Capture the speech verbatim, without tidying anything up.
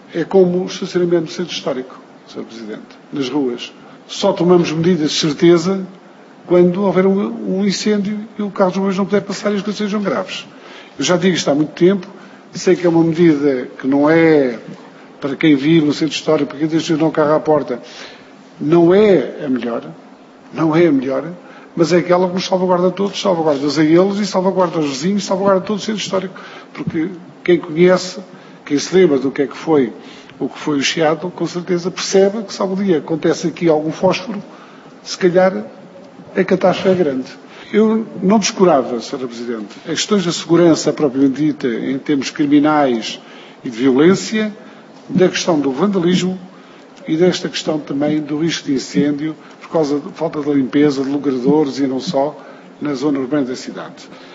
é como o estacionamento do centro histórico, senhor Presidente, nas ruas. Só tomamos medidas de certeza quando houver um, um incêndio e o carro dos bombeiros não puder passar e as coisas sejam graves. Eu já digo isto há muito tempo, sei que é uma medida que não é para quem vive no centro histórico, para quem deixa o carro à porta, não é a melhor, não é a melhor, mas é aquela que nos salvaguarda a todos, salvaguarda-os a eles e salvaguarda os vizinhos, salvaguarda todo o centro histórico, porque quem conhece, quem se lembra do que é que foi o que foi o Chiado, com certeza percebe que se algum dia acontece aqui algum fósforo, se calhar a catástrofe é grande. Eu não descurava, senhora Presidente, as questões da segurança propriamente dita em termos criminais e de violência, da questão do vandalismo e desta questão também do risco de incêndio por causa da falta de limpeza de logradouros e não só na zona urbana da cidade.